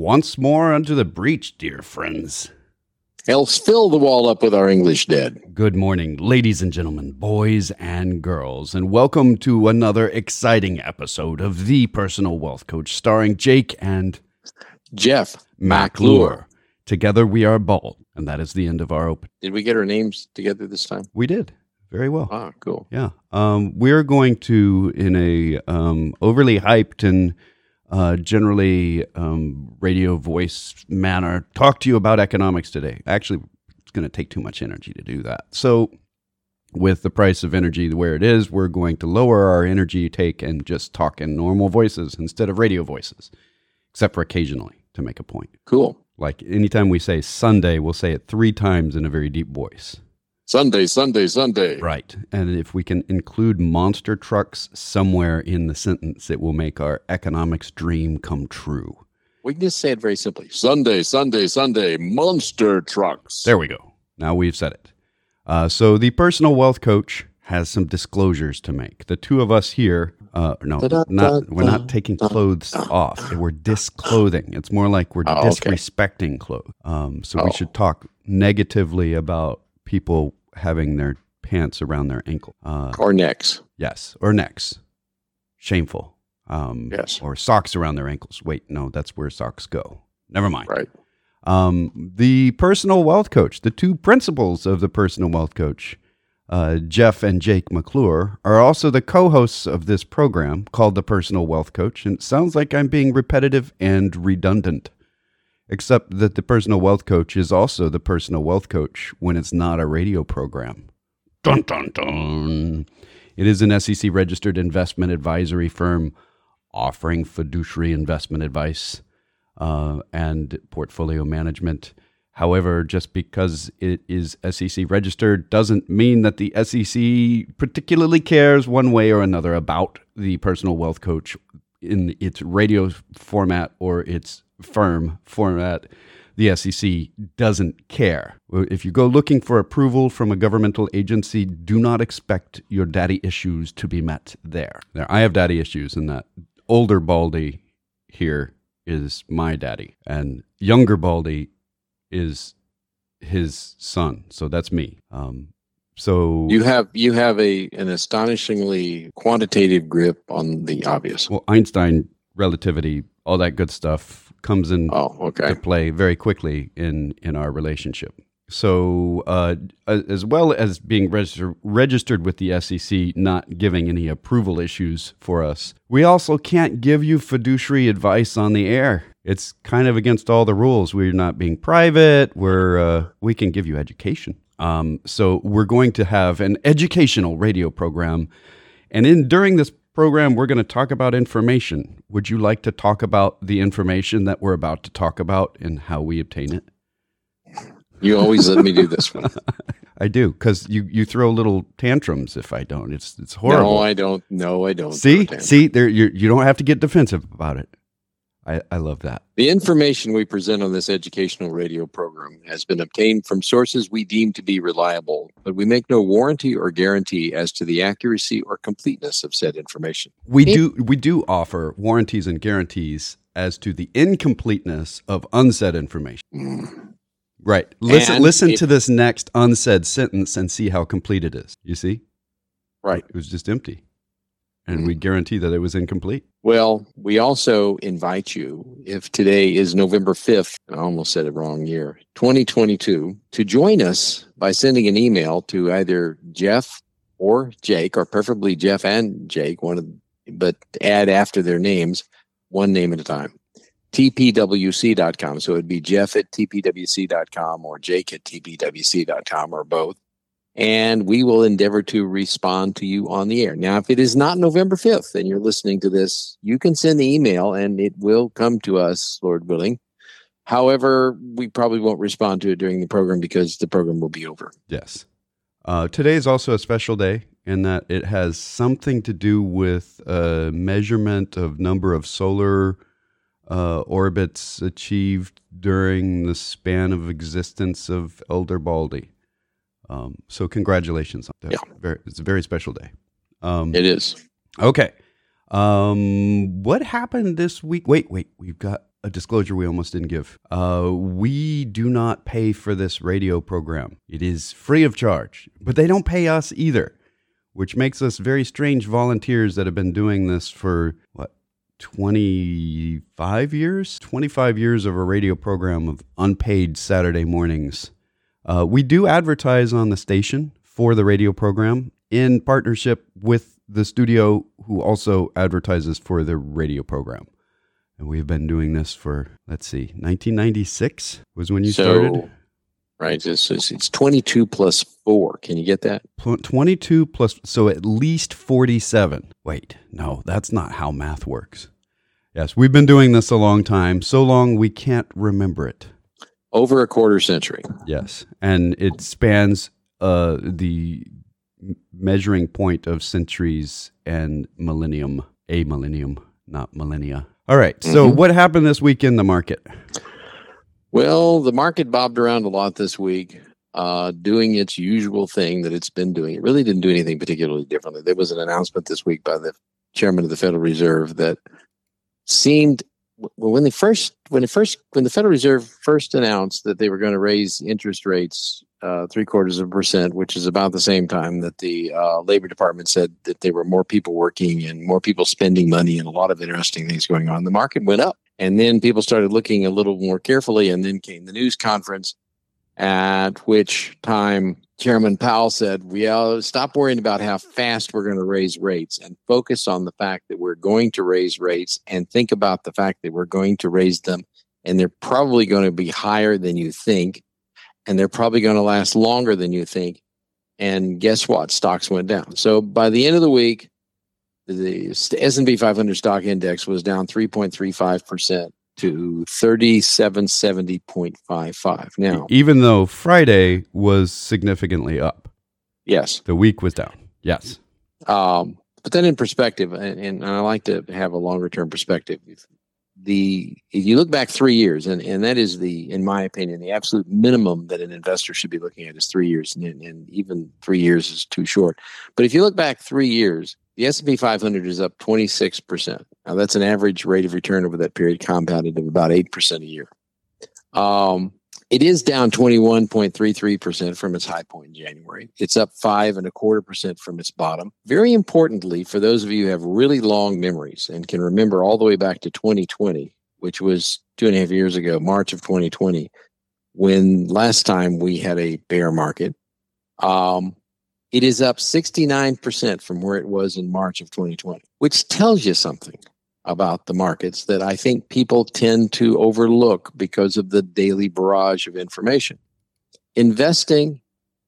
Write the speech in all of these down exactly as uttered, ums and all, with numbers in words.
once more unto the breach, dear friends. Else fill the wall up with our English dead. Good morning, ladies and gentlemen, boys and girls, and welcome to another exciting episode of The Personal Wealth Coach, starring Jake and Jeff McClure. Together we are bald, and that is the end of our open. Did we get our names together this time? We did. Very well. Ah, cool. Yeah. Um, we're going to, in a um, overly hyped and uh, generally um, radio voice manner, talk to you about economics today. Actually, it's going to take too much energy to do that. So with the price of energy where it is, we're going to lower our energy take and just talk in normal voices instead of radio voices, except for occasionally to make a point. Cool. Like anytime we say Sunday, we'll say it three times in a very deep voice. Sunday, Sunday, Sunday. Right. And if we can include monster trucks somewhere in the sentence, it will make our economics dream come true. We can just say it very simply. Sunday, Sunday, Sunday, monster trucks. There we go. Now we've said it. Uh, so the personal wealth coach has some disclosures to make. The two of us here, uh, no, not we're not taking clothes off. We're disclothing. It's more like we're Oh, okay. disrespecting clothes. Um, so Oh. we should talk negatively about people having their pants around their ankle. Uh, Or necks. yes, or necks. Shameful. Um, Yes. Or socks around their ankles. Wait, no, that's where socks go. Never mind. Right. Um, the personal wealth coach, the two principals of the personal wealth coach, uh, Jeff and Jake McClure, are also the co-hosts of this program called The Personal Wealth Coach. And it sounds like I'm being repetitive and redundant, except that the personal wealth coach is also the personal wealth coach when it's not a radio program. Dun, dun, dun. It is an S E C registered investment advisory firm offering fiduciary investment advice uh, and portfolio management. However, just because it is S E C registered doesn't mean that the S E C particularly cares one way or another about the personal wealth coach in its radio format or its firm format. The S E C doesn't care. If you go looking for approval from a governmental agency, do not expect your daddy issues to be met there. There, I have daddy issues, and that older Baldy here is my daddy, and younger Baldy is his son. So that's me. Um, so You have you have a an astonishingly quantitative grip on the obvious. well, Einstein relativity, all that good stuff comes in Oh, okay. to play very quickly in, in our relationship. So uh, as well as being register, registered with the S E C, not giving any approval issues for us, we also can't give you fiduciary advice on the air. It's kind of against all the rules. We're not being private. We're uh, we can give you education. Um, so we're going to have an educational radio program, and in during this program, we're going to talk about information. Would you like to talk about the information that we're about to talk about and how we obtain it? You always let me do this one. I do, because you, you throw little tantrums if I don't. It's it's horrible. No, I don't. No, I don't. See, Pretend. see, there you you don't have to get defensive about it. I, I love that. The information we present on this educational radio program has been obtained from sources we deem to be reliable, but we make no warranty or guarantee as to the accuracy or completeness of said information. We do we do offer warranties and guarantees as to the incompleteness of unsaid information. Mm. Right. Listen And listen it- to this next unsaid sentence and see how complete it is. You see? Right. It was just empty. And Mm. we guarantee that it was incomplete. Well, we also invite you, if today is November fifth, I almost said it wrong year, twenty twenty-two, to join us by sending an email to either Jeff or Jake, or preferably Jeff and Jake, one of, but add after their names, one name at a time, T P W C dot com. So it'd be Jeff at T P W C dot com or Jake at T P W C dot com or both. And we will endeavor to respond to you on the air. Now, if it is not November fifth and you're listening to this, you can send the email and it will come to us, Lord willing. However, we probably won't respond to it during the program because the program will be over. Yes. Uh, today is also a special day in that it has something to do with a measurement of number of solar uh, orbits achieved during the span of existence of Elder Baldy. Um, so congratulations on that. Yeah. Very, it's a very special day. Um, It is. okay. Um, what happened this week? Wait, wait, we've got a disclosure we almost didn't give. Uh, we do not pay for this radio program. It is free of charge, but they don't pay us either, which makes us very strange volunteers that have been doing this for, what, twenty-five years? twenty-five years of a radio program of unpaid Saturday mornings. Uh, we do advertise on the station for the radio program in partnership with the studio, who also advertises for the radio program. And we've been doing this for, let's see, nineteen ninety-six was when you so, started? Right. It's, it's, it's twenty-two plus four. Can you get that? twenty-two plus, so at least forty-seven. Wait, no, that's not how math works. Yes, we've been doing this a long time, so long we can't remember it. Over a quarter century. Yes, and it spans uh, the measuring point of centuries and millennium, a millennium, not millennia. All right, so mm-hmm. What happened this week in the market? Well, the market bobbed around a lot this week, uh, doing its usual thing that it's been doing. It really didn't do anything particularly differently. There was an announcement this week by the chairman of the Federal Reserve that seemed, well, when they first, when it first, when the Federal Reserve first announced that they were going to raise interest rates uh, three quarters of a percent, which is about the same time that the uh, Labor Department said that there were more people working and more people spending money and a lot of interesting things going on, the market went up. And then people started looking a little more carefully, and then came the news conference, at which time Chairman Powell said, "Well, stop worrying about how fast we're going to raise rates and focus on the fact that we're going to raise rates, and think about the fact that we're going to raise them, and they're probably going to be higher than you think, and they're probably going to last longer than you think." And guess what? Stocks went down. So by the end of the week, the S and P five hundred stock index was down three point three five percent to thirty-seven seventy point five five. Now, even though Friday was significantly up. Yes. The week was down. Yes. Um, but then in perspective, and, and I like to have a longer term perspective, the if you look back three years, and, and that is the, in my opinion, the absolute minimum that an investor should be looking at is three years, and, and even three years is too short. But if you look back three years, the S and P five hundred is up twenty-six percent. Now, that's an average rate of return over that period, compounded of about eight percent a year. Um, it is down twenty-one point three three percent from its high point in January. It's up five and a quarter percent from its bottom. Very importantly, for those of you who have really long memories and can remember all the way back to twenty twenty, which was two and a half years ago, March of twenty twenty, when last time we had a bear market, um, it is up sixty-nine percent from where it was in March of twenty twenty, which tells you something about the markets that I think people tend to overlook because of the daily barrage of information. Investing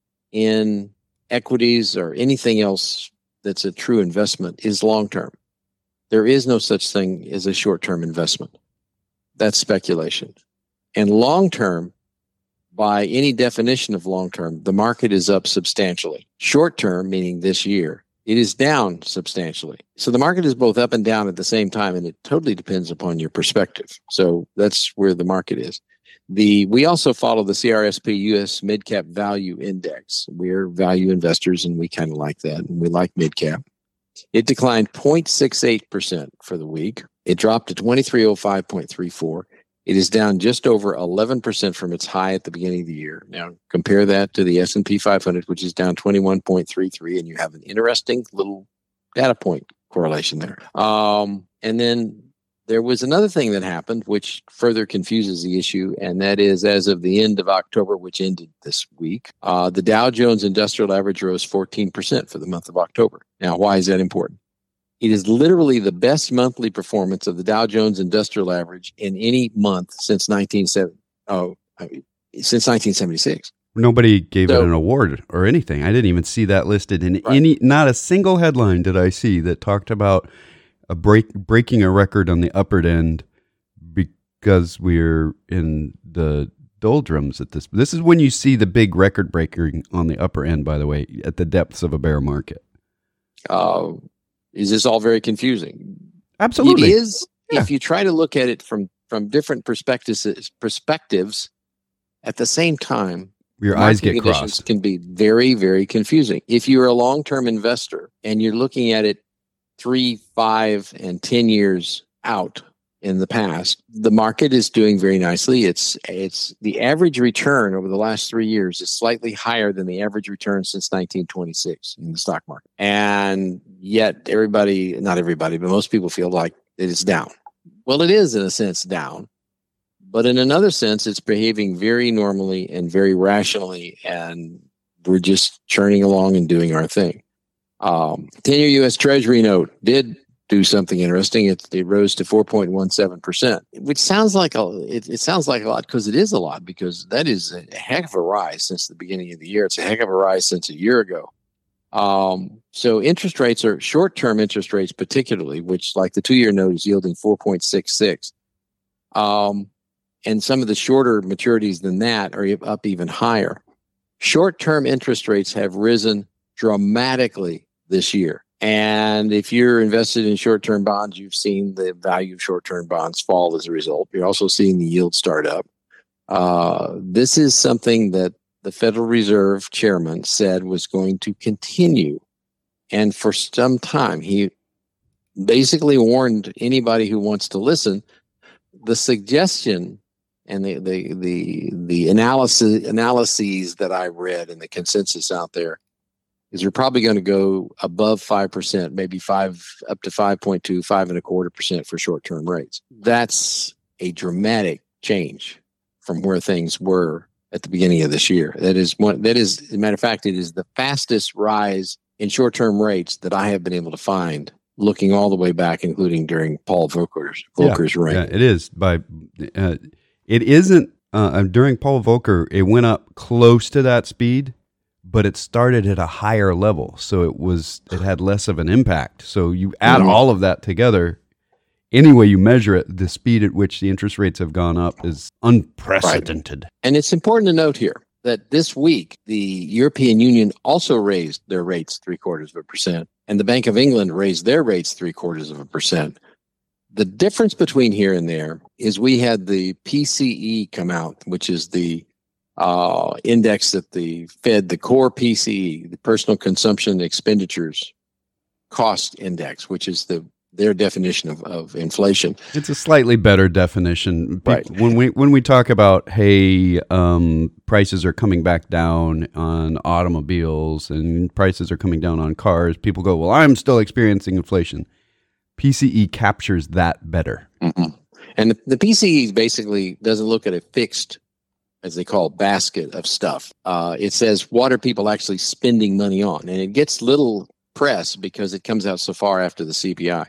in equities or anything else that's a true investment is long-term. There is no such thing as a short-term investment. That's speculation. And long-term, by any definition of long-term, the market is up substantially. Short-term, meaning this year, it is down substantially. So the market is both up and down at the same time, and it totally depends upon your perspective. So that's where the market is. The we also follow the C R S P U S Midcap Value Index. We're value investors, and we kind of like that, and we like midcap. It declined zero point six eight percent for the week. It dropped to twenty-three oh five point three four. It is down just over eleven percent from its high at the beginning of the year. Now, compare that to the S and P five hundred, which is down twenty-one point three three, and you have an interesting little data point correlation there. Um, and then there was another thing that happened, which further confuses the issue, and that is as of the end of October, which ended this week, uh, the Dow Jones Industrial Average rose fourteen percent for the month of October. Now, why is that important? It is literally the best monthly performance of the Dow Jones Industrial Average in any month since nineteen seventy. Oh, since nineteen seventy-six. Nobody gave so, it an award or anything. I didn't even see that listed in right. any. Not a single headline did I see that talked about a break breaking a record on the upper end because we're in the doldrums at this. This is when you see the big record breaking on the upper end. By the way, at the depths of a bear market. Uh, Is this all very confusing? Absolutely. It is, yeah. If you try to look at it from, from different perspectives, perspectives at the same time, your eyes get crossed. Can be very, very confusing. If you're a long-term investor and you're looking at it three, five, and ten years out, in the past. The market is doing very nicely. It's it's the average return over the last three years is slightly higher than the average return since nineteen twenty-six in the stock market. And yet everybody, not everybody, but most people feel like it is down. Well, it is in a sense down, but in another sense, it's behaving very normally and very rationally, and we're just churning along and doing our thing. Um, ten-year U S Treasury note did do something interesting. It, it rose to four point one seven percent, which sounds like a it, it sounds like a lot, because it is a lot, because that is a heck of a rise since the beginning of the year. It's a heck of a rise since a year ago. Um, so interest rates are short-term interest rates, particularly, which like the two-year note is yielding four point six six. Um, and some of the shorter maturities than that are up even higher. Short-term interest rates have risen dramatically this year. And if you're invested in short-term bonds, you've seen the value of short-term bonds fall as a result. You're also seeing the yield start up. Uh, this is something that the Federal Reserve chairman said was going to continue. And for some time, he basically warned anybody who wants to listen. The suggestion and the the the, the analysis analyses that I read and the consensus out there is you're probably going to go above five percent, maybe five up to five point two, five and a quarter percent for short-term rates. That's a dramatic change from where things were at the beginning of this year. That is one, that is, as a matter of fact, it is the fastest rise in short-term rates that I have been able to find, looking all the way back, including during Paul Volcker's, Volcker's yeah, reign. Yeah, it is. By, uh, it isn't, uh, during Paul Volcker, it went up close to that speed, but it started at a higher level, so it was it had less of an impact. So you add mm-hmm. all of that together, any way you measure it, the speed at which the interest rates have gone up is unprecedented. Right. And it's important to note here that this week, the European Union also raised their rates three quarters of a percent, and the Bank of England raised their rates three quarters of a percent. The difference between here and there is we had the P C E come out, which is the Uh, index that the Fed, the core P C E, the personal consumption expenditures cost index, which is the their definition of, of inflation. It's a slightly better definition. Right. When we when we talk about, hey, um, prices are coming back down on automobiles and prices are coming down on cars, people go, well, I'm still experiencing inflation. P C E captures that better. Mm-mm. And the, the P C E basically doesn't look at a fixed, as they call, basket of stuff. Uh, it says, what are people actually spending money on? And it gets little press because it comes out so far after the C P I.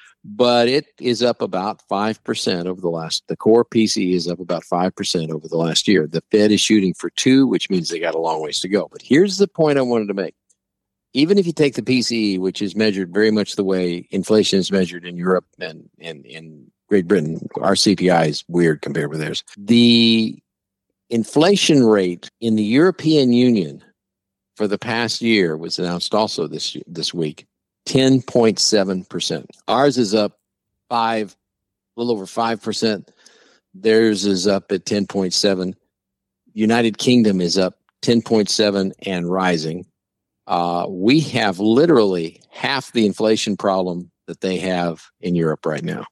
But it is up about five percent over the last, the core P C E is up about five percent over the last year. The Fed is shooting for two, which means they got a long ways to go. But here's the point I wanted to make. Even if you take the P C E, which is measured very much the way inflation is measured in Europe and in, in Great Britain, our C P I is weird compared with theirs. The inflation rate in the European Union for the past year was announced also this this week, ten point seven percent. Ours is up five, a little over five percent. Theirs is up at ten point seven. United Kingdom is up ten point seven and rising. Uh, we have literally half the inflation problem that they have in Europe right now.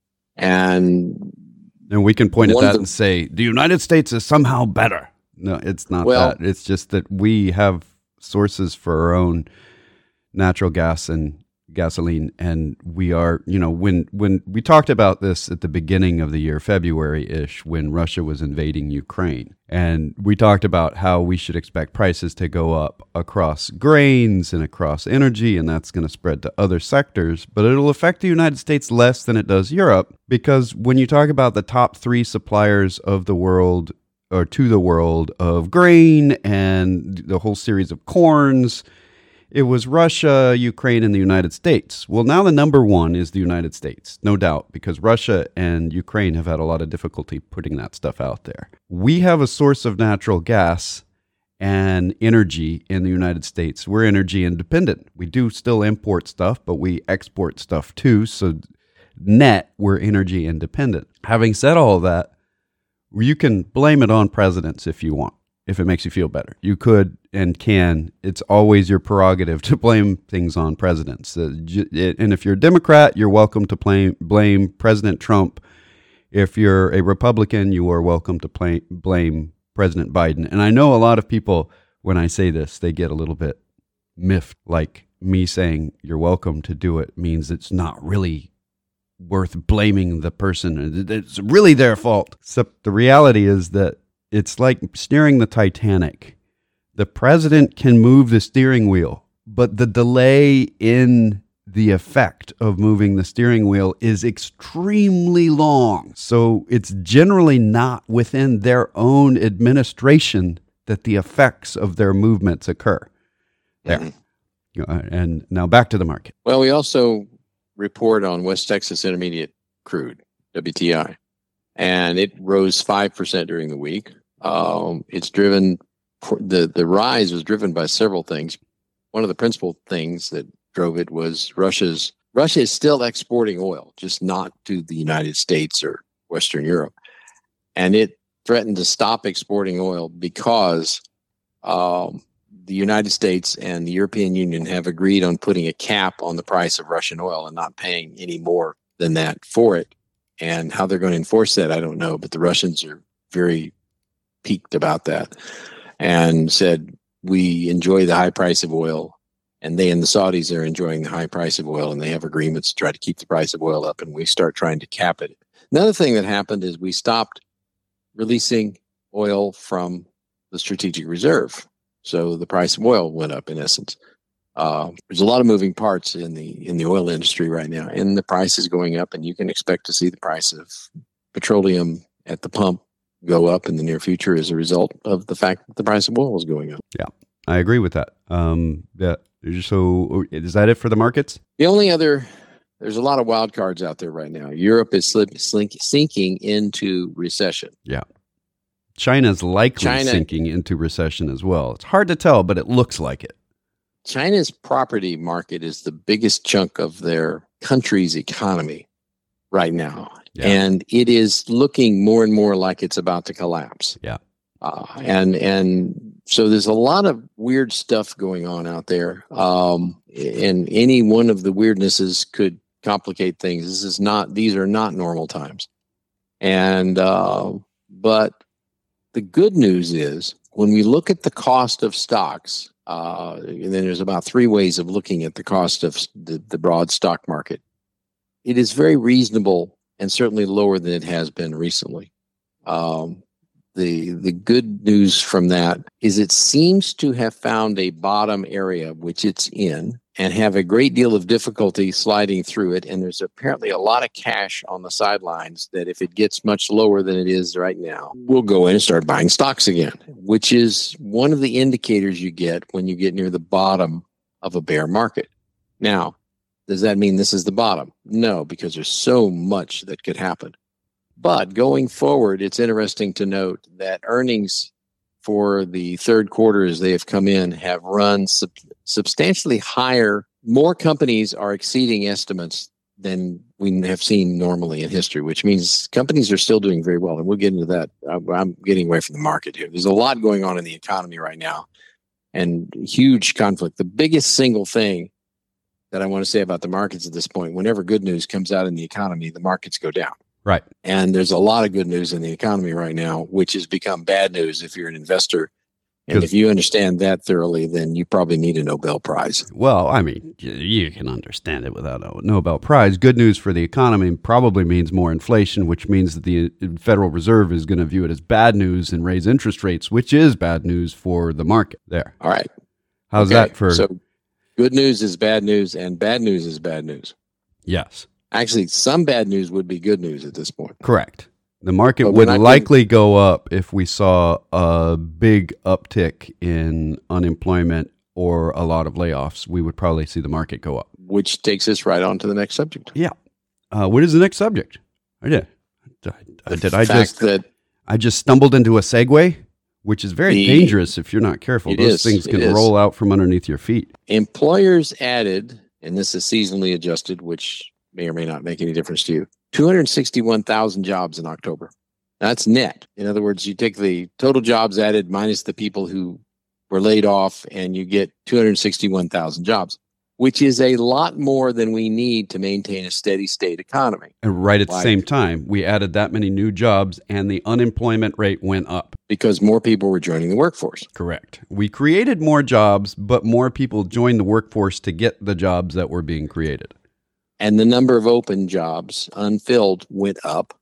And And we can point at that the, and say, the United States is somehow better. No, it's not well, that. It's just that we have sources for our own natural gas and gasoline. And we are, you know, when, when we talked about this at the beginning of the year, February-ish, when Russia was invading Ukraine. And we talked about how we should expect prices to go up across grains and across energy, and that's going to spread to other sectors. But it'll affect the United States less than it does Europe, because when you talk about the top three suppliers of the world, or to the world, of grain and the whole series of corns, it was Russia, Ukraine, and the United States. Well, now the number one is the United States, no doubt, because Russia and Ukraine have had a lot of difficulty putting that stuff out there. We have a source of natural gas and energy in the United States. We're energy independent. We do still import stuff, but we export stuff too. So net, we're energy independent. Having said all of that, you can blame it on presidents if you want. If it makes you feel better, you could and can. It's always your prerogative to blame things on presidents. Uh, and if you're a Democrat, you're welcome to blame, blame President Trump if you're a Republican, you are welcome to play, blame President Biden. And I know a lot of people, when I say this, they get a little bit miffed, like me saying you're welcome to do it means it's not really worth blaming the person. It's really their fault. Except the reality is that it's like steering the Titanic. The president can move the steering wheel, but the delay in the effect of moving the steering wheel is extremely long. So it's generally not within their own administration that the effects of their movements occur. There. Mm-hmm. Uh, and now back to the market. Well, we also report on West Texas Intermediate Crude, W T I, and it rose five percent during the week. Um, it's driven, the, the rise was driven by several things. One of the principal things that drove it was Russia's, Russia is still exporting oil, just not to the United States or Western Europe. And it threatened to stop exporting oil because um, the United States and the European Union have agreed on putting a cap on the price of Russian oil and not paying any more than that for it. And how they're going to enforce that, I don't know, but the Russians are very piqued about that and said, we enjoy the high price of oil, and they and the Saudis are enjoying the high price of oil, and they have agreements to try to keep the price of oil up, and we start trying to cap it. Another thing that happened is we stopped releasing oil from the strategic reserve. So the price of oil went up in essence. Uh, there's a lot of moving parts in the in the oil industry right now, and the price is going up, and you can expect to see the price of petroleum at the pump go up in the near future as a result of the fact that the price of oil is going up. Yeah, I agree with that. Um, yeah. So is that it for the markets? The only other, there's a lot of wild cards out there right now. Europe is slip, slink, sinking into recession. Yeah. China's likely China, sinking into recession as well. It's hard to tell, but it looks like it. China's property market is the biggest chunk of their country's economy right now. Yeah. And it is looking more and more like it's about to collapse. Yeah. Uh, and and so there's a lot of weird stuff going on out there. Um, and any one of the weirdnesses could complicate things. This is not, these are not normal times. And, uh, but the good news is when we look at the cost of stocks, uh, and then there's about three ways of looking at the cost of the, the broad stock market. It is very reasonable and certainly lower than it has been recently. Um, the the good news from that is it seems to have found a bottom area which it's in and have a great deal of difficulty sliding through it. And there's apparently a lot of cash on the sidelines that if it gets much lower than it is right now, we'll go in and start buying stocks again, which is one of the indicators you get when you get near the bottom of a bear market. Now, does that mean this is the bottom? No, because there's so much that could happen. But going forward, it's interesting to note that earnings for the third quarter as they have come in have run sub- substantially higher. More companies are exceeding estimates than we have seen normally in history, which means companies are still doing very well. And we'll get into that. I'm getting away from the market here. There's a lot going on in the economy right now and huge conflict. The biggest single thing that I want to say about the markets at this point, whenever good news comes out in the economy, the markets go down. Right. And there's a lot of good news in the economy right now, which has become bad news if you're an investor. And if you understand that thoroughly, then you probably need a Nobel Prize. Well, I mean, you can understand it without a Nobel Prize. Good news for the economy probably means more inflation, which means that the Federal Reserve is going to view it as bad news and raise interest rates, which is bad news for the market. There. All right. How's okay. that for... So good news is bad news, and bad news is bad news. Yes. Actually, some bad news would be good news at this point. Correct. The market but would likely go up if we saw a big uptick in unemployment or a lot of layoffs. We would probably see the market go up. Which takes us right on to the next subject. Yeah. Uh, what is the next subject? I did. Did, did I just that I just stumbled into a segue, which is very the, dangerous if you're not careful. Those is, things can roll out from underneath your feet. Employers added, and this is seasonally adjusted, which may or may not make any difference to you, two hundred sixty-one thousand jobs in October. That's net. In other words, you take the total jobs added minus the people who were laid off, and you get two hundred sixty-one thousand jobs. which is a lot more than we need to maintain a steady state economy. And right at the Why? same time, we added that many new jobs and the unemployment rate went up. Because more people were joining the workforce. Correct. We created more jobs, but more people joined the workforce to get the jobs that were being created. And the number of open jobs unfilled went up.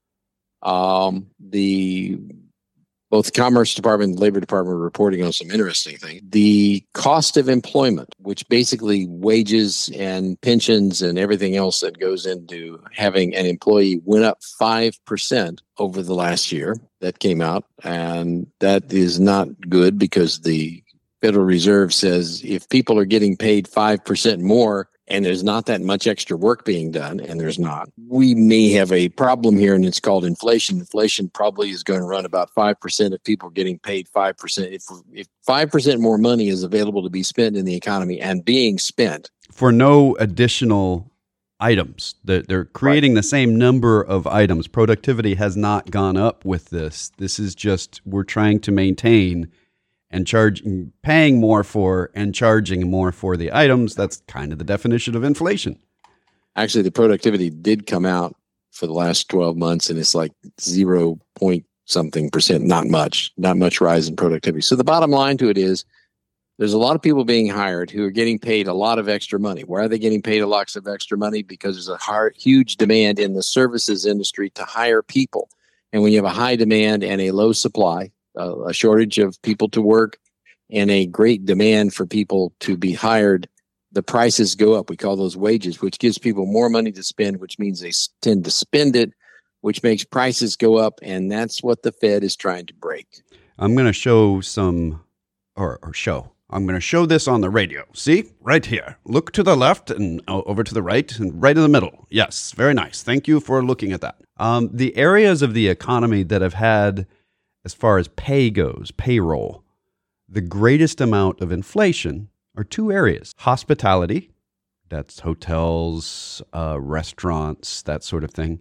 Um, the both the Commerce Department and the Labor Department are reporting on some interesting things. The cost of employment, which basically wages and pensions and everything else that goes into having an employee, went up five percent over the last year. That came out, and that is not good because the Federal Reserve says if people are getting paid five percent more, and there's not that much extra work being done, and there's not, we may have a problem here, and it's called inflation. Inflation probably is going to run about five percent if people are getting paid five percent. If, if five percent more money is available to be spent in the economy and being spent for no additional items, they're, they're creating right. the same number of items. Productivity has not gone up with this. This is just, we're trying to maintain and charging, paying more for and charging more for the items. That's kind of the definition of inflation. Actually, the productivity did come out for the last twelve months, and it's like zero point something percent, not much, not much rise in productivity. So the bottom line to it is there's a lot of people being hired who are getting paid a lot of extra money. Why are they getting paid a lot of extra money? Because there's a hard, huge demand in the services industry to hire people. And when you have a high demand and a low supply, a shortage of people to work, and a great demand for people to be hired, the prices go up. We call those wages, which gives people more money to spend, which means they tend to spend it, which makes prices go up. And that's what the Fed is trying to break. I'm going to show some, or, or show, I'm going to show this on the radio. See, right here. Look to the left and over to the right and right in the middle. Yes, very nice. Thank you for looking at that. Um, the areas of the economy that have had, as far as pay goes, payroll, the greatest amount of inflation are two areas. Hospitality, that's hotels, uh, restaurants, that sort of thing,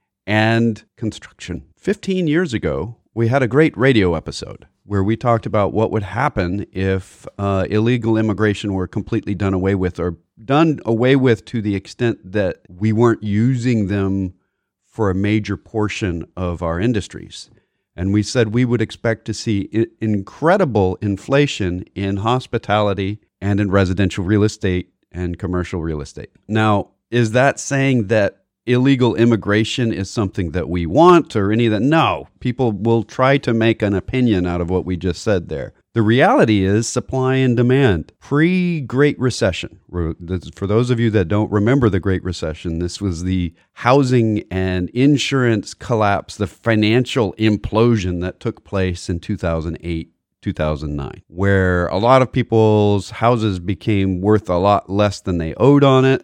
and construction. Fifteen years ago, we had a great radio episode where we talked about what would happen if uh, illegal immigration were completely done away with, or done away with to the extent that we weren't using them for a major portion of our industries. And we said we would expect to see I- incredible inflation in hospitality and in residential real estate and commercial real estate. Now, is that saying that illegal immigration is something that we want or any of that? No, people will try to make an opinion out of what we just said there. The reality is supply and demand. Pre-Great Recession, for those of you that don't remember the Great Recession, this was the housing and insurance collapse, the financial implosion that took place in two thousand eight, two thousand nine, where a lot of people's houses became worth a lot less than they owed on it.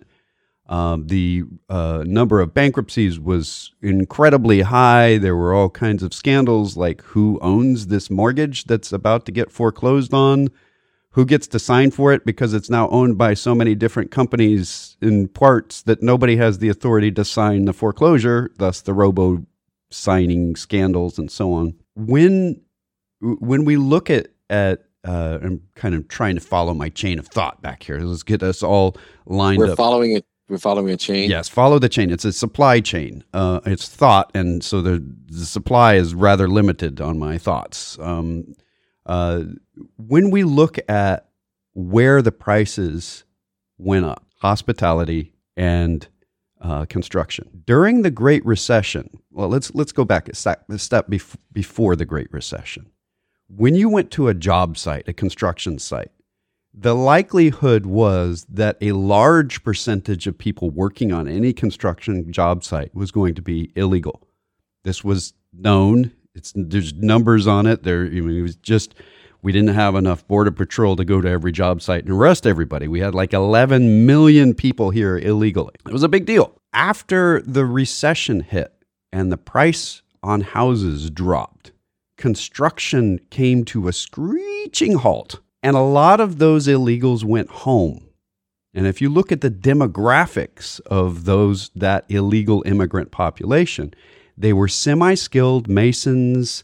Um, the uh, number of bankruptcies was incredibly high. There were all kinds of scandals, like who owns this mortgage that's about to get foreclosed on, who gets to sign for it because it's now owned by so many different companies in parts that nobody has the authority to sign the foreclosure, thus the robo-signing scandals and so on. When when we look at, at uh, I'm kind of trying to follow my chain of thought back here. Let's get us all lined We're up. We're following it. We're following a chain? Yes, follow the chain. It's a supply chain. Uh, it's thought, and so the, the supply is rather limited on my thoughts. Um, uh, when we look at where the prices went up, hospitality and uh, construction. During the Great Recession, well, let's let's go back a step, a step bef- before the Great Recession. When you went to a job site, a construction site, the likelihood was that a large percentage of people working on any construction job site was going to be illegal. This was known. It's there's numbers on it. There, I mean, it was just we didn't have enough border patrol to go to every job site and arrest everybody. We had like eleven million people here illegally. It was a big deal. After the recession hit and the price on houses dropped, construction came to a screeching halt. And a lot of those illegals went home. And if you look at the demographics of those that illegal immigrant population, they were semi-skilled masons,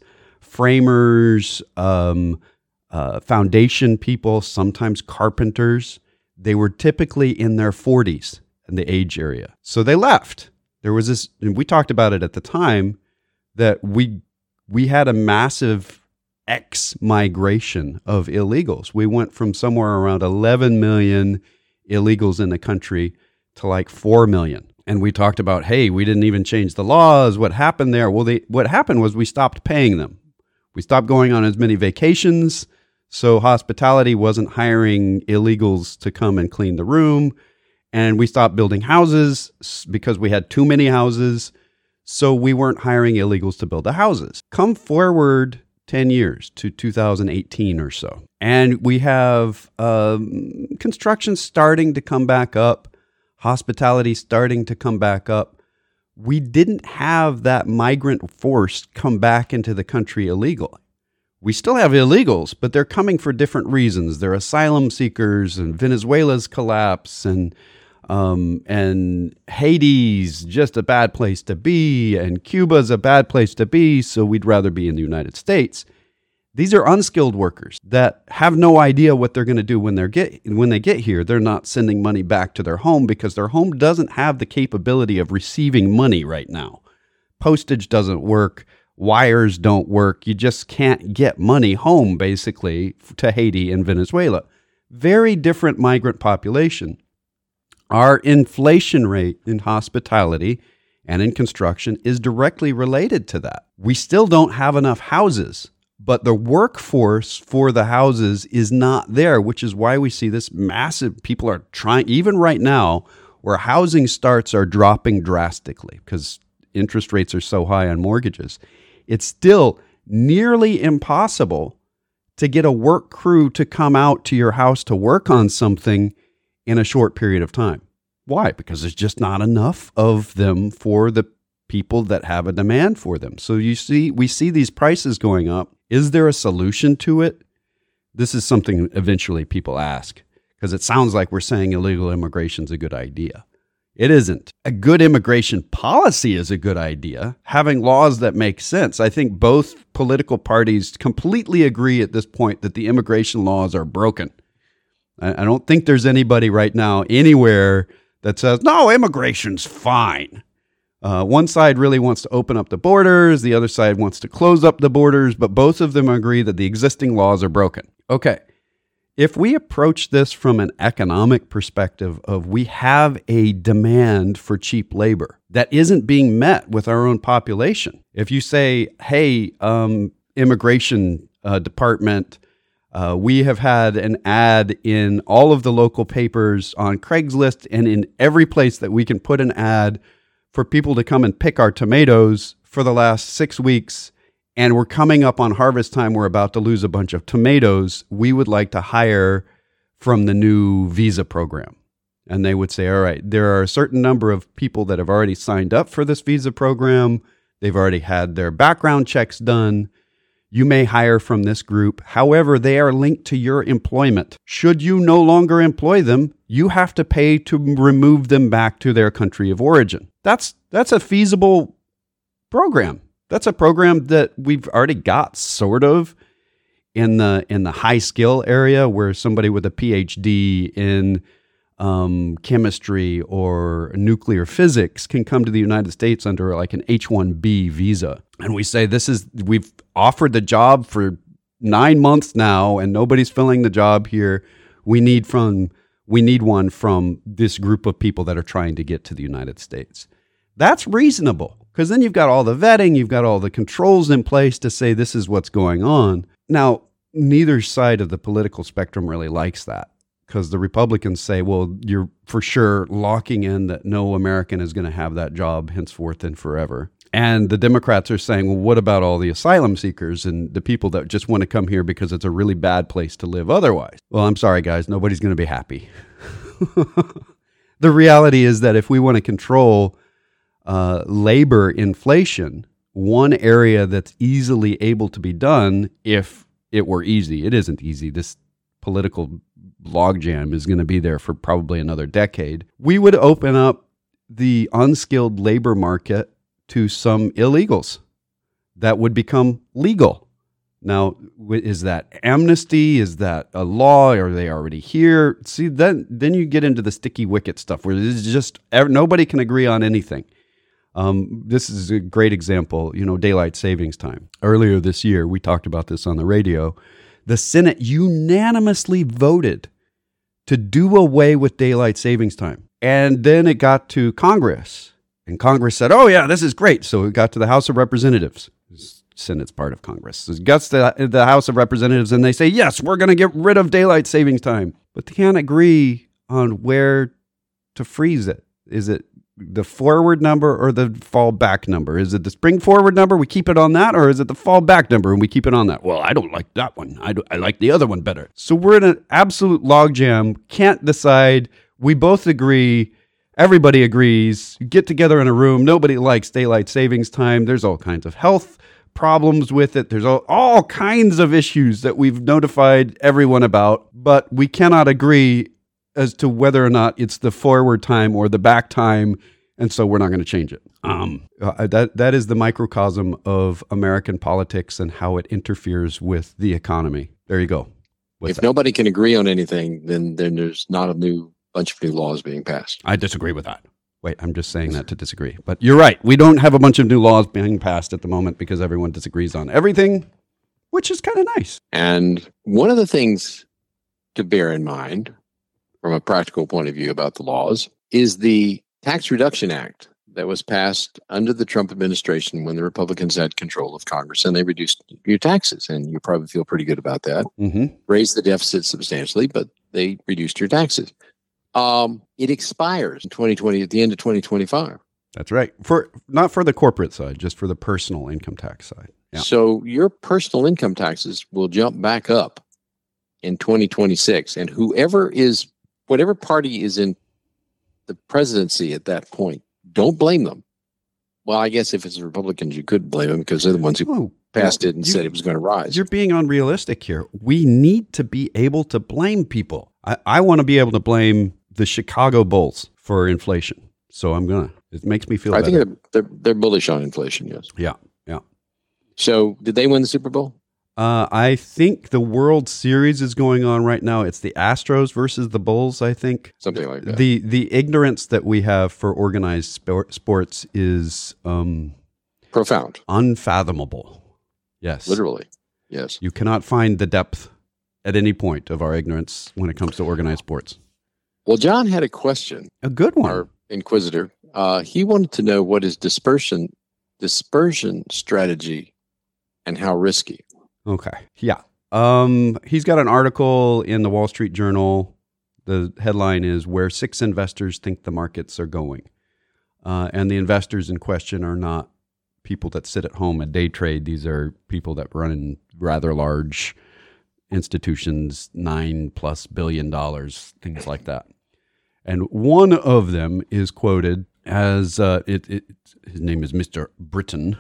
framers, um, uh, foundation people, sometimes carpenters. They were typically in their forties in the age area. So they left. There was this, and we talked about it at the time, that we we had a massive ex-migration of illegals. We went from somewhere around eleven million illegals in the country to like four million. And we talked about, hey, we didn't even change the laws. What happened there? Well, they, what happened was we stopped paying them. We stopped going on as many vacations. So hospitality wasn't hiring illegals to come and clean the room. And we stopped building houses because we had too many houses. So we weren't hiring illegals to build the houses. Come forward ten years to two thousand eighteen or so. And we have um, construction starting to come back up. Hospitality starting to come back up. We didn't have that migrant force come back into the country illegally. We still have illegals, but they're coming for different reasons. They're asylum seekers, and Venezuela's collapse, and um, and Haiti's just a bad place to be, and Cuba's a bad place to be, so we'd rather be in the United States. These are unskilled workers that have no idea what they're going to do when they get when they get here. They're not sending money back to their home because their home doesn't have the capability of receiving money right now. Postage doesn't work. Wires don't work. You just can't get money home, basically, to Haiti and Venezuela. Very different migrant population. Our inflation rate in hospitality and in construction is directly related to that. We still don't have enough houses. But the workforce for the houses is not there, which is why we see this massive, people are trying, even right now, where housing starts are dropping drastically because interest rates are so high on mortgages. It's still nearly impossible to get a work crew to come out to your house to work on something in a short period of time. Why? Because there's just not enough of them for the people that have a demand for them. So you see, we see these prices going up. Is there a solution to it? This is something eventually people ask because it sounds like we're saying illegal immigration is a good idea. It isn't. A good immigration policy is a good idea. Having laws that make sense. I think both political parties completely agree at this point that the immigration laws are broken. I don't think there's anybody right now anywhere that says, no, immigration's fine. Uh, one side really wants to open up the borders. The other side wants to close up the borders, but both of them agree that the existing laws are broken. Okay. If we approach this from an economic perspective of we have a demand for cheap labor that isn't being met with our own population. If you say, hey, um, immigration uh, department, uh, we have had an ad in all of the local papers on Craigslist and in every place that we can put an ad for people to come and pick our tomatoes for the last six weeks, and we're coming up on harvest time, we're about to lose a bunch of tomatoes, we would like to hire from the new visa program. And they would say, all right, there are a certain number of people that have already signed up for this visa program. They've already had their background checks done. You may hire from this group. However, they are linked to your employment. Should you no longer employ them, you have to pay to remove them back to their country of origin. That's that's a feasible program. That's a program that we've already got sort of in the in the high skill area where somebody with a P H D in um, chemistry or nuclear physics can come to the United States under like an H one B visa. And we say this is, we've offered the job for nine months now and nobody's filling the job here. We need from we need one from this group of people that are trying to get to the United States. That's reasonable because then you've got all the vetting, you've got all the controls in place to say this is what's going on. Now, neither side of the political spectrum really likes that because the Republicans say, well, you're for sure locking in that no American is going to have that job henceforth and forever. And the Democrats are saying, well, what about all the asylum seekers and the people that just want to come here because it's a really bad place to live otherwise? Well, I'm sorry, guys. Nobody's going to be happy. The reality is that if we want to control uh, labor inflation, one area that's easily able to be done, if it were easy, it isn't easy. This political logjam is going to be there for probably another decade. We would open up the unskilled labor market to some illegals that would become legal. Now, is that amnesty? Is that a law? Are they already here? See, then then you get into the sticky wicket stuff where it's just nobody can agree on anything. Um, this is a great example, you know, daylight savings time. Earlier this year, we talked about this on the radio. The Senate unanimously voted to do away with daylight savings time. And then it got to Congress, and Congress said, oh, yeah, this is great. So it got to the House of Representatives. Senate's part of Congress. So it gets to the House of Representatives, and they say, yes, we're going to get rid of daylight savings time. But they can't agree on where to freeze it. Is it the forward number or the fall back number? Is it the spring forward number? We keep it on that, or is it the fall back number and we keep it on that? Well, I don't like that one. I, do, I like the other one better. So we're in an absolute logjam. Can't decide. We both agree. Everybody agrees. You get together in a room. Nobody likes daylight savings time. There's all kinds of health problems with it. There's all, all kinds of issues that we've notified everyone about, but we cannot agree as to whether or not it's the forward time or the back time, and so we're not going to change it. Um, uh, that that is the microcosm of American politics and how it interferes with the economy. There you go. What's if that? Nobody can agree on anything, then then there's not a new bunch of new laws being passed. I disagree with that. Wait, I'm just saying that to disagree. But you're right. We don't have a bunch of new laws being passed at the moment because everyone disagrees on everything, which is kind of nice. And one of the things to bear in mind from a practical point of view about the laws is the Tax Reduction Act that was passed under the Trump administration when the Republicans had control of Congress, and they reduced your taxes. And you probably feel pretty good about that. Mm-hmm. Raised the deficit substantially, but they reduced your taxes. Um, it expires in twenty twenty, at the end of twenty twenty-five. That's right. For not for the corporate side, just for the personal income tax side. Yeah. So your personal income taxes will jump back up in twenty twenty-six. And whoever is, whatever party is in the presidency at that point, don't blame them. Well, I guess if it's the Republicans, you could blame them because they're the ones who Oh, passed it and you- said it was going to rise. You're being unrealistic here. We need to be able to blame people. I, I want to be able to blame the Chicago Bulls for inflation. So I'm going to. It makes me feel I better. think they're, they're, they're bullish on inflation, yes. Yeah, yeah. So did they win the Super Bowl? Uh, I think the World Series is going on right now. It's the Astros versus the Bulls, I think. Something like that. The the ignorance that we have for organized sport, sports is um, Profound. unfathomable. Yes. Literally. Yes. You cannot find the depth at any point of our ignorance when it comes to organized sports. Well, John had a question, A good one. our inquisitor. Uh, he wanted to know what is dispersion dispersion strategy and how risky. Okay. Yeah. Um, he's got an article in the Wall Street Journal. The headline is Where Six Investors Think the Markets Are Going. Uh, and the investors in question are not people that sit at home and day trade. These are people that run in rather large institutions, nine plus billion dollars, things like that. And one of them is quoted as, uh, it, it, his name is Mister Britton,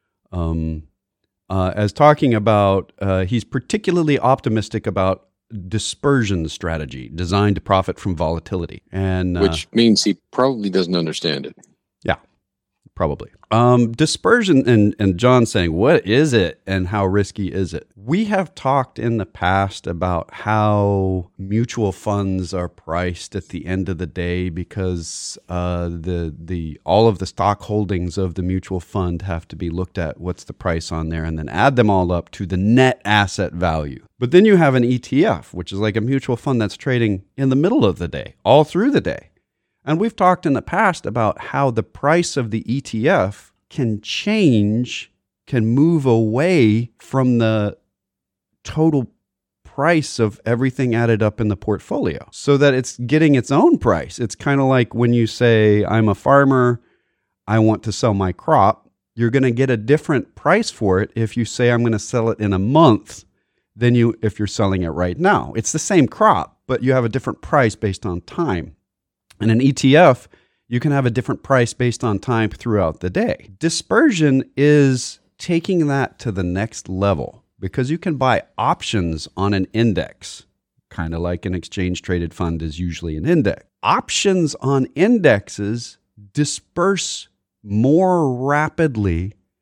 um, uh, as talking about, uh, he's particularly optimistic about dispersion strategy designed to profit from volatility. And uh, Which means he probably doesn't understand it. yeah, probably. Um, dispersion, and, and John saying, what is it and how risky is it? We have talked in the past about how mutual funds are priced at the end of the day because uh, the the all of the stock holdings of the mutual fund have to be looked at, what's the price on there, and then add them all up to the net asset value. But then you have an E T F, which is like a mutual fund that's trading in the middle of the day, all through the day. And we've talked in the past about how the price of the E T F can change, can move away from the total price of everything added up in the portfolio so that it's getting its own price. It's kind of like when you say, I'm a farmer, I want to sell my crop. You're going to get a different price for it if you say, I'm going to sell it in a month than you if you're selling it right now. It's the same crop, but you have a different price based on time. In an E T F, you can have a different price based on time throughout the day. Dispersion is taking that to the next level because you can buy options on an index, kind of like an exchange-traded fund is usually an index. Options on indexes disperse more rapidly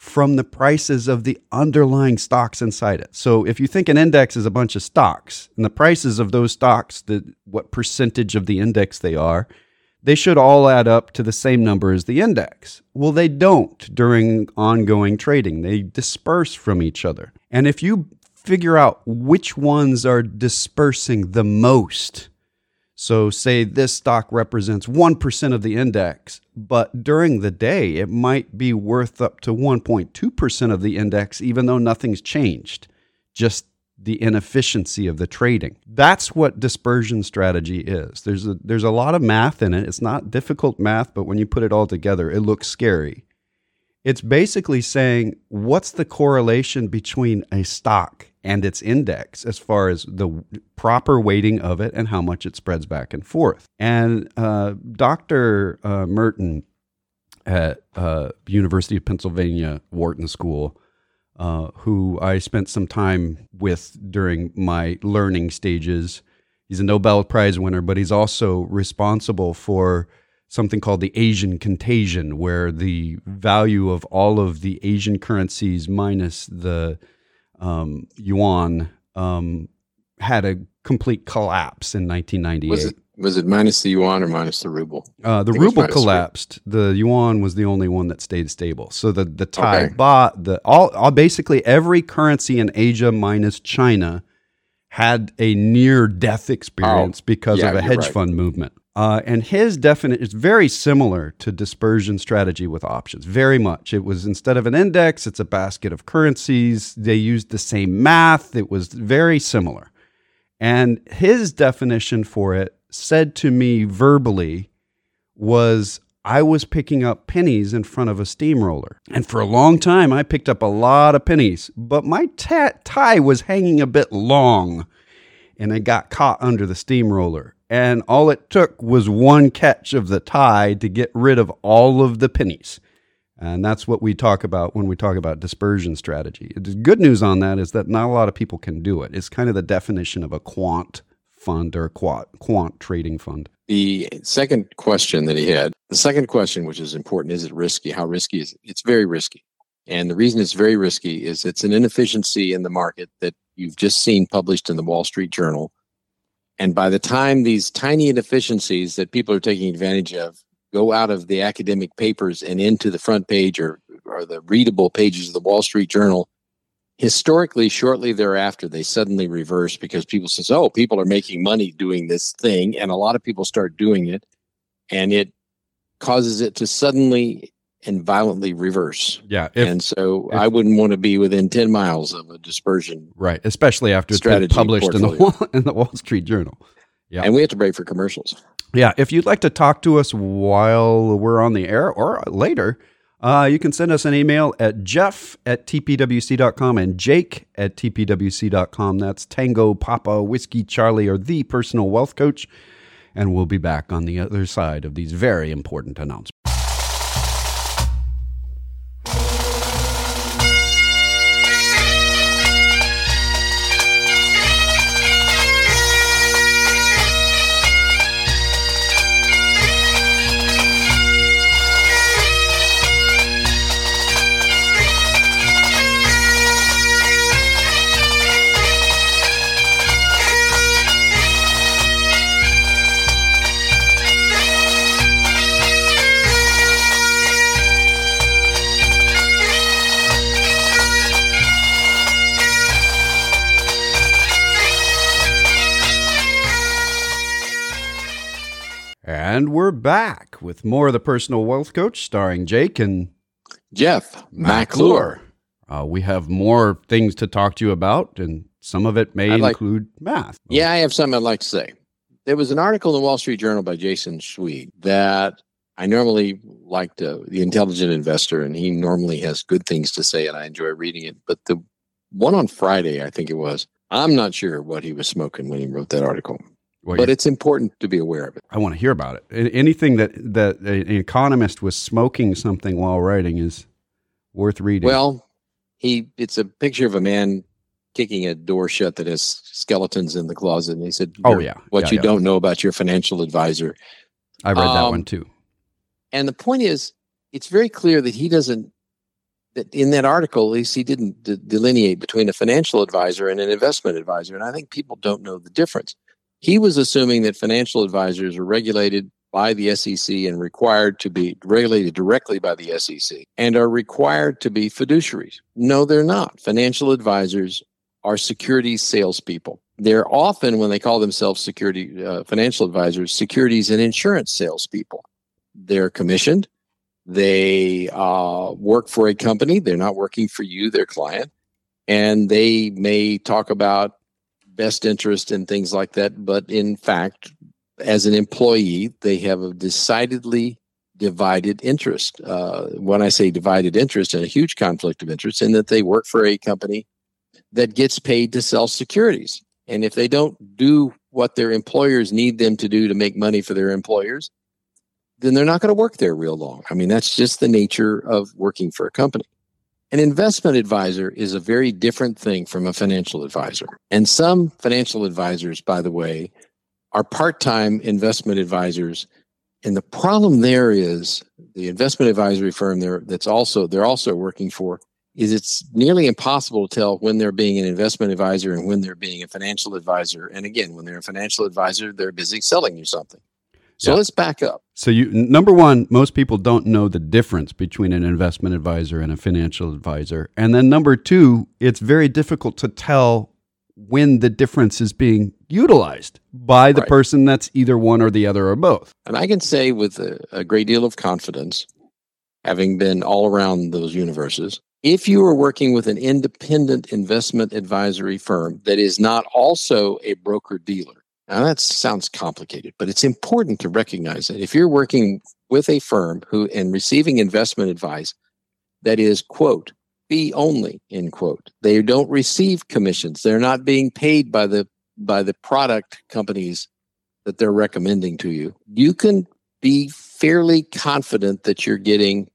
from the prices of the underlying stocks inside it. So if you think an index is a bunch of stocks and the prices of those stocks, the, what percentage of the index they are, they should all add up to the same number as the index. Well, they don't during ongoing trading. They disperse from each other. And if you figure out which ones are dispersing the most, so say this stock represents one percent of the index, but during the day, it might be worth up to one point two percent of the index, even though nothing's changed, just the inefficiency of the trading. That's what dispersion strategy is. There's a, there's a lot of math in it. It's not difficult math, but when you put it all together, it looks scary. It's basically saying, what's the correlation between a stock and its index as far as the proper weighting of it and how much it spreads back and forth. And uh, Doctor Uh, Merton at uh, University of Pennsylvania Wharton School, uh, who I spent some time with during my learning stages, he's a Nobel Prize winner, but he's also responsible for something called the Asian contagion, where the value of all of the Asian currencies minus the um, yuan um, had a complete collapse in nineteen ninety-eight. Was it, was it minus the yuan or minus the ruble? Uh, the ruble collapsed. The yuan was the only one that stayed stable. So the, the Thai okay. baht, the all, all basically every currency in Asia minus China had a near-death experience oh, because yeah, of a hedge right. fund movement. Uh, and his definition is very similar to dispersion strategy with options, very much. It was, instead of an index, it's a basket of currencies. They used the same math. It was very similar. And his definition for it, said to me verbally, was I was picking up pennies in front of a steamroller. And for a long time, I picked up a lot of pennies, but my t- tie was hanging a bit long, and I got caught under the steamroller. And all it took was one catch of the tide to get rid of all of the pennies. And that's what we talk about when we talk about dispersion strategy. The good news on that is that not a lot of people can do it. It's kind of the definition of a quant fund or a quant, quant trading fund. The second question that he had, the second question, which is important, is it risky? How risky is it? It's very risky. And the reason it's very risky is it's an inefficiency in the market that you've just seen published in the Wall Street Journal. And by the time these tiny inefficiencies that people are taking advantage of go out of the academic papers and into the front page or, or the readable pages of the Wall Street Journal, historically, shortly thereafter, they suddenly reverse because people say, oh, people are making money doing this thing. And a lot of people start doing it. And it causes it to suddenly and violently reverse. Yeah. If, and so if, I wouldn't want to be within ten miles of a dispersion. Right. Especially after it's been published in the, Wall, in the Wall Street Journal. Yeah. And we have to break for commercials. Yeah. If you'd like to talk to us while we're on the air or later, uh, you can send us an email at jeff at t p w c dot com and jake at t p w c dot com. That's Tango, Papa, Whiskey, Charlie, or The Personal Wealth Coach. And we'll be back on the other side of these very important announcements. And we're back with more of The Personal Wealth Coach, starring Jake and Jeff McClure. Uh, we have more things to talk to you about, and some of it may I'd include like, math. Yeah, I have something I'd like to say. There was an article in the Wall Street Journal by Jason Zweig that I normally like to, The Intelligent Investor, and he normally has good things to say, and I enjoy reading it. But the one on Friday, I think it was, I'm not sure what he was smoking when he wrote that article. Well, but it's important to be aware of it. I want to hear about it. Anything that, that an economist was smoking something while writing is worth reading. Well, he it's a picture of a man kicking a door shut that has skeletons in the closet. And he said, oh, yeah. What yeah, you yeah. don't know about your financial advisor. I read um, that one too. And the point is, it's very clear that he doesn't, that in that article, at least he didn't de- delineate between a financial advisor and an investment advisor. And I think people don't know the difference. He was assuming that financial advisors are regulated by the S E C and required to be regulated directly by the S E C and are required to be fiduciaries. No, they're not. Financial advisors are securities salespeople. They're often, when they call themselves security uh, financial advisors, securities and insurance salespeople. They're commissioned. They uh, work for a company. They're not working for you, their client. And they may talk about best interest and things like that. But in fact, as an employee, they have a decidedly divided interest. Uh, when I say divided interest, and a huge conflict of interest, in that they work for a company that gets paid to sell securities. And if they don't do what their employers need them to do to make money for their employers, then they're not going to work there real long. I mean, that's just the nature of working for a company. An investment advisor is a very different thing from a financial advisor. And some financial advisors, by the way, are part-time investment advisors. And the problem there is the investment advisory firm there that's also they're also working for is it's nearly impossible to tell when they're being an investment advisor and when they're being a financial advisor. And again, when they're a financial advisor, they're busy selling you something. So yeah. Let's back up. So you, number one, most people don't know the difference between an investment advisor and a financial advisor. And then number two, it's very difficult to tell when the difference is being utilized by the right. person that's either one or the other or both. And I can say with a, a great deal of confidence, having been all around those universes, if you are working with an independent investment advisory firm that is not also a broker-dealer, now that sounds complicated, but it's important to recognize that if you're working with a firm who and receiving investment advice that is, quote, fee only, end quote, they don't receive commissions. They're not being paid by the by the product companies that they're recommending to you. You can be fairly confident that you're getting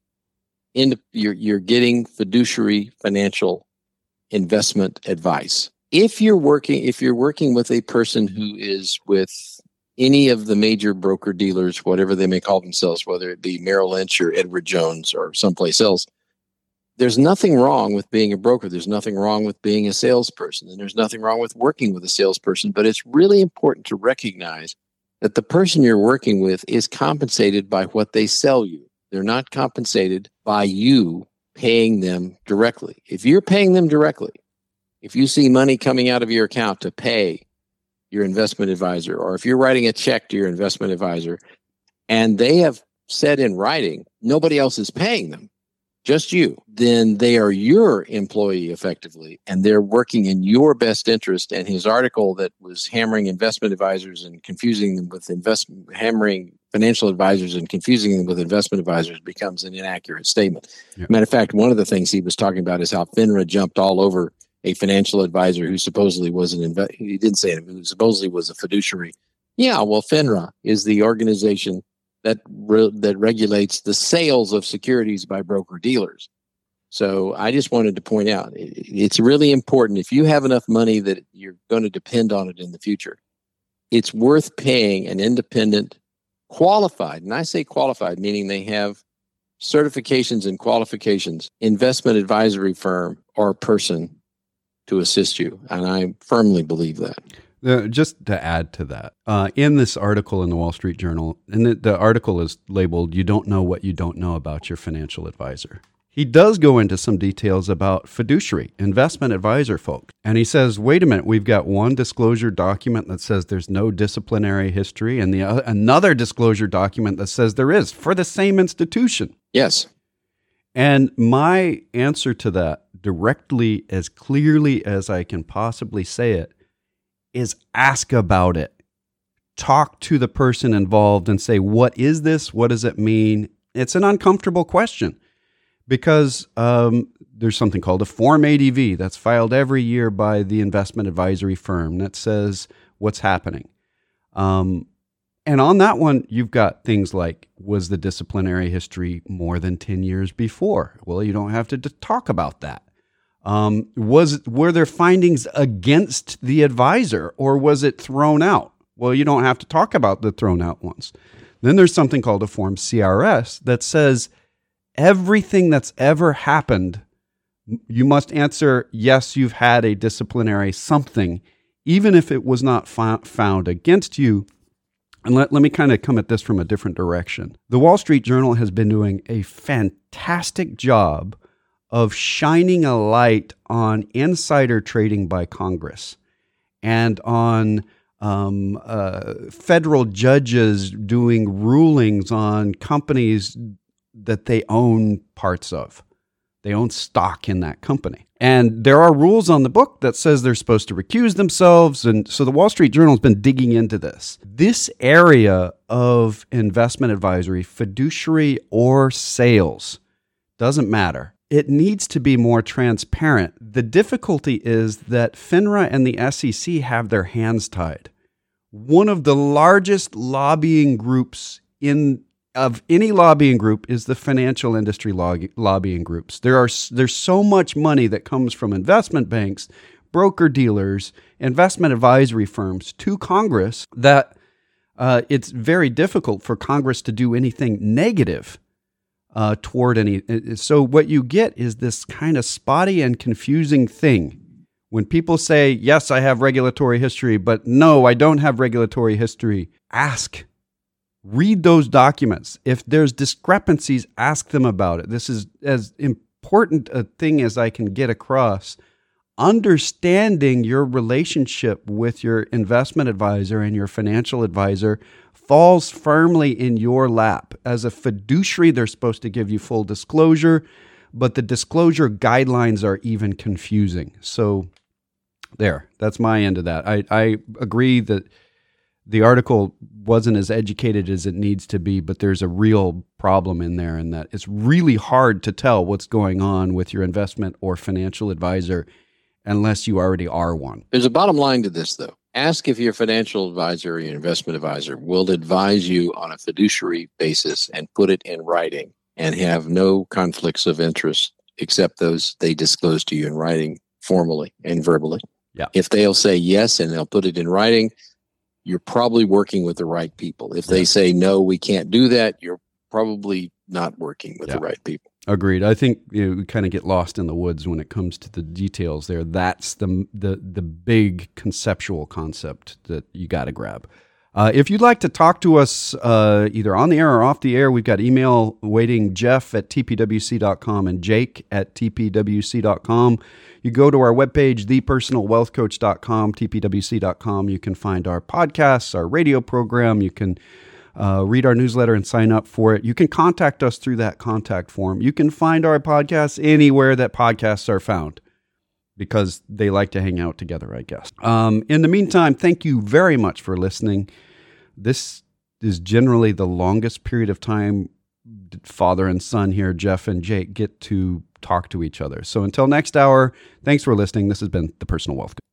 in you're you're getting fiduciary financial investment advice. If you're working, if you're working with a person who is with any of the major broker dealers, whatever they may call themselves, whether it be Merrill Lynch or Edward Jones or someplace else, there's nothing wrong with being a broker. There's nothing wrong with being a salesperson, and there's nothing wrong with working with a salesperson. But it's really important to recognize that the person you're working with is compensated by what they sell you. They're not compensated by you paying them directly. If you're paying them directly, if you see money coming out of your account to pay your investment advisor, or if you're writing a check to your investment advisor and they have said in writing, nobody else is paying them, just you, then they are your employee effectively, and they're working in your best interest. And his article that was hammering investment advisors and confusing them with investment, hammering financial advisors and confusing them with investment advisors becomes an inaccurate statement. Yep. Matter of fact, one of the things he was talking about is how FINRA jumped all over a financial advisor who supposedly was an inve- he didn't say it, who supposedly was a fiduciary. Yeah, well, FINRA is the organization that re- that regulates the sales of securities by broker dealers. So I just wanted to point out, it, it's really important if you have enough money that you're going to depend on it in the future, it's worth paying an independent, qualified, and I say qualified, meaning they have certifications and qualifications, investment advisory firm or person to assist you. And I firmly believe that. Uh, just to add to that, uh, in this article in the Wall Street Journal, and the, the article is labeled, "You Don't Know What You Don't Know About Your Financial Advisor." He does go into some details about fiduciary, investment advisor folk. And he says, wait a minute, we've got one disclosure document that says there's no disciplinary history, and the uh, another disclosure document that says there is for the same institution. Yes. And my answer to that, directly as clearly as I can possibly say it, is ask about it. Talk to the person involved and say, what is this? What does it mean? It's an uncomfortable question because um, there's something called a Form A D V that's filed every year by the investment advisory firm that says what's happening. Um, and on that one, you've got things like, was the disciplinary history more than ten years before? Well, you don't have to talk about that. Um, was were there findings against the advisor, or was it thrown out? Well, you don't have to talk about the thrown out ones. Then there's something called a Form C R S that says everything that's ever happened You must answer, yes, you've had a disciplinary something, even if it was not fi- found against you. And let, let me kind of come at this from a different direction. The Wall Street Journal has been doing a fantastic job of shining a light on insider trading by Congress and on um, uh, federal judges doing rulings on companies that they own parts of. They own stock in that company. And there are rules on the book that says they're supposed to recuse themselves. And so the Wall Street Journal has been digging into this. This area of investment advisory, fiduciary or sales, doesn't matter. It needs to be more transparent. The difficulty is that FINRA and the S E C have their hands tied. One of the largest lobbying groups in of any lobbying group is the financial industry log- lobbying groups. There are there's so much money that comes from investment banks, broker dealers, investment advisory firms to Congress that uh, it's very difficult for Congress to do anything negative uh, toward any. So what you get is this kind of spotty and confusing thing. When people say, yes, I have regulatory history, but no, I don't have regulatory history, ask. Read those documents. If there's discrepancies, ask them about it. This is as important a thing as I can get across. Understanding your relationship with your investment advisor and your financial advisor falls firmly in your lap. As a fiduciary, they're supposed to give you full disclosure, but the disclosure guidelines are even confusing. So there, that's my end of that. I, I agree that the article wasn't as educated as it needs to be, but there's a real problem in there in that it's really hard to tell what's going on with your investment or financial advisor unless you already are one. There's a bottom line to this, though. Ask if your financial advisor or your investment advisor will advise you on a fiduciary basis and put it in writing and have no conflicts of interest except those they disclose to you in writing formally and verbally. Yeah. If they'll say yes and they'll put it in writing, you're probably working with the right people. If they yeah. say, no, we can't do that, you're probably not working with yeah. the right people. Agreed. I think you know, we kind of get lost in the woods when it comes to the details there. That's the the the big conceptual concept that you got to grab. Uh, if you'd like to talk to us uh, either on the air or off the air, we've got email waiting, Jeff at T P W C dot com and Jake at T P W C dot com. You go to our webpage, the personal wealth coach dot com, T P W C dot com. You can find our podcasts, our radio program. You can uh, read our newsletter and sign up for it. You can contact us through that contact form. You can find our podcasts anywhere that podcasts are found because they like to hang out together, I guess. Um, in the meantime, thank you very much for listening. This is generally the longest period of time father and son here, Jeff and Jake, get to talk to each other. So until next hour, thanks for listening. This has been The Personal Wealth Coach.